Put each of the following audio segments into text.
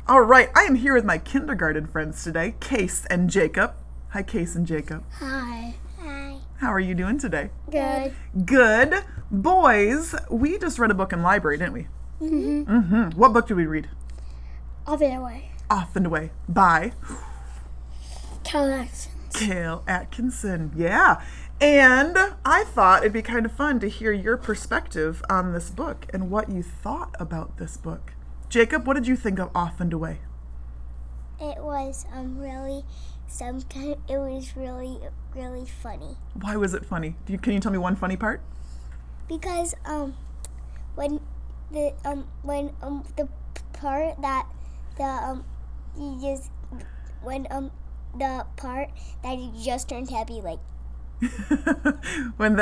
All right, I am here with my kindergarten friends today, Case and Jacob. Hi, Case and Jacob. Hi. Hi. How are you doing today? Good. Good. Boys, we just read a book in library, didn't we? Mm-hmm. What book did we read? Off and Away. Off and Away by Cal Atkins. Cale Atkinson. Yeah. And I thought it'd be kind of fun to hear your perspective on this book and what you thought about this book. Jacob, what did you think of Off and Away? It was really it was really funny. Why was it funny? Can you tell me one funny part? Because when the part that the part that he just turned happy, like when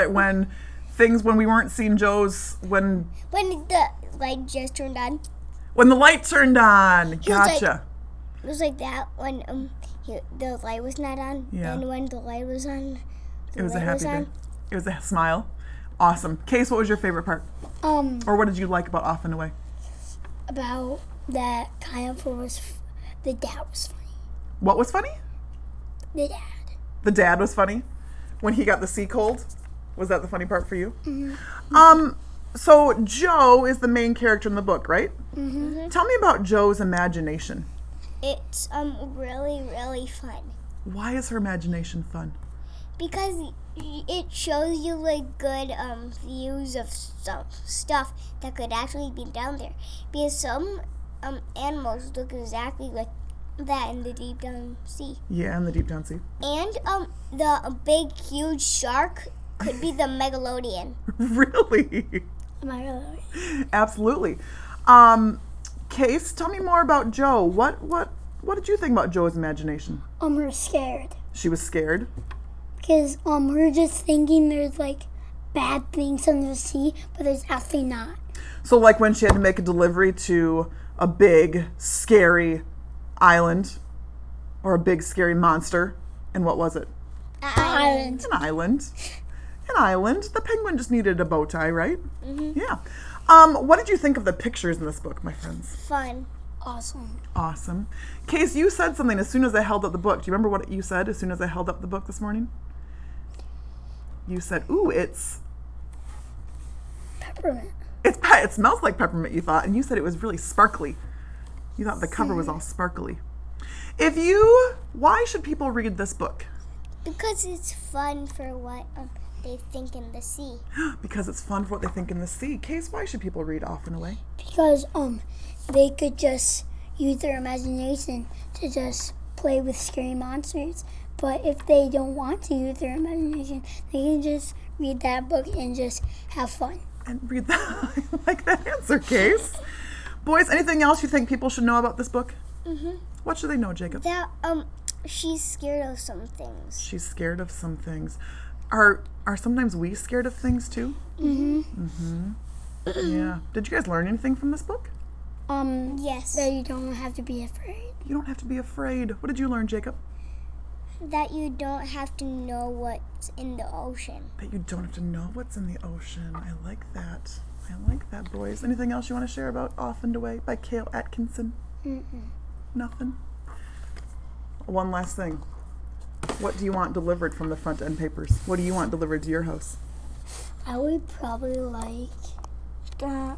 we weren't seeing Joe's when the light just turned on. When the light turned on. He was Gotcha. It was like that when the light was not on, Yeah. and when the light was on, It was a happy day. It was a smile. Awesome. Case, what was your favorite part? Or what did you like about Off and Away? About that kind of the dad was funny. What was funny? The dad. The dad was funny? When he got the sea cold? Was that the funny part for you? Mm-hmm. So Joe is the main character in the book, right? Mm-hmm. Tell me about Joe's imagination. It's really fun Why is her imagination fun? because it shows you like good views of stuff that could actually be down there. Because some animals look exactly like that in the deep down sea. Yeah, in the deep down sea. And the big huge shark could be the megalodion. Really? Megalodion. Absolutely. Case, tell me more about Joe. What did you think about Joe's imagination? We're scared. She was scared. Because we're just thinking there's like bad things under the sea, but there's actually not. So like when she had to make a delivery to a big, scary island or a big, scary monster. And what was it? Island. An island. An island. The penguin just needed a bow tie, right? Mm-hmm. Yeah. What did you think of the pictures in this book, my friends? Fun. Awesome. Awesome. Case, you said something as soon as I held up the book. Do you remember what you said as soon as I held up the book this morning? You said, ooh, it's Peppermint. it smells like peppermint, you thought, and you said it was really sparkly. You thought the cover was all sparkly. Why should people read this book? Because it's fun for what they think in the sea. Because it's fun for what they think in the sea. Case, why should people read Off and Away? Because they could just use their imagination to just play with scary monsters. But if they don't want to use their imagination, they can just read that book and just have fun. And read that. I like that answer, Case. Boys, anything else you think people should know about this book? Mm-hmm. What should they know, Jacob? That she's scared of some things. She's scared of some things. Are sometimes we scared of things too? Mm-hmm. Yeah. Did you guys learn anything from this book? Yes. That you don't have to be afraid. You don't have to be afraid. What did you learn, Jacob? That you don't have to know what's in the ocean. That you don't have to know what's in the ocean. I like that. I like that, boys. Anything else you want to share about Off and Away by Cale Atkinson? Nothing? One last thing. What do you want delivered from the front end papers? What do you want delivered to your house? I would probably like that.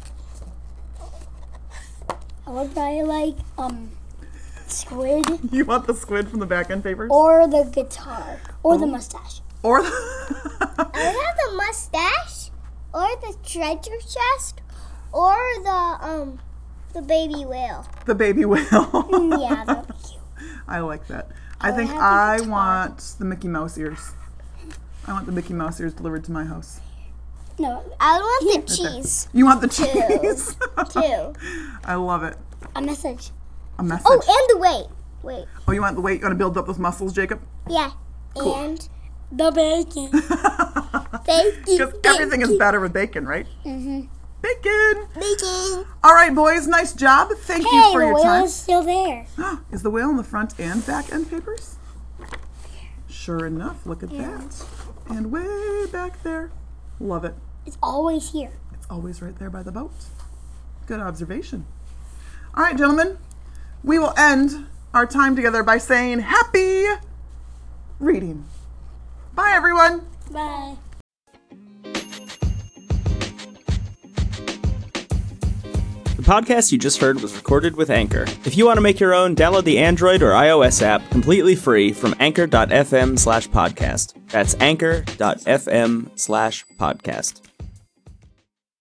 I would probably like squid You want the squid from the back end papers? or the guitar or the mustache. Or I would have the mustache, or the treasure chest, or the baby whale. the baby whale. Yeah, that'd be cute. I like that. I think have the I guitar. want the Mickey Mouse ears. I want the Mickey Mouse ears delivered to my house. No, I would want the Right there. cheese You want the cheese? too. I love it. a message. A message. Oh, and the weight. Wait. Oh, you want the weight? You want to build up those muscles, Jacob? Yeah. Cool. And The bacon. Because everything is better with bacon, right? Mm-hmm. Bacon. Bacon. All right, boys. Nice job. Thank you Hey, for the your whale time. is still there. Is the whale in the front and back end papers? Sure enough. Look at that. And way back there. Love it. It's always here. It's always right there by the boat. Good observation. All right, gentlemen. we will end our time together by saying happy reading. Bye, everyone. Bye. The podcast you just heard was recorded with Anchor. If you want to make your own, download the Android or iOS app completely free from anchor.fm/podcast. That's anchor.fm/podcast.